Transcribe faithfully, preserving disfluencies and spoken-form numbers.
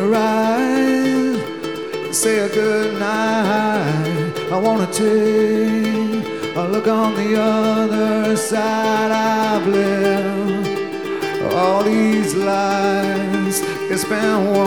your eyes, say a good night. I wanna take a look on the other side. I've lived all these lives, it's been one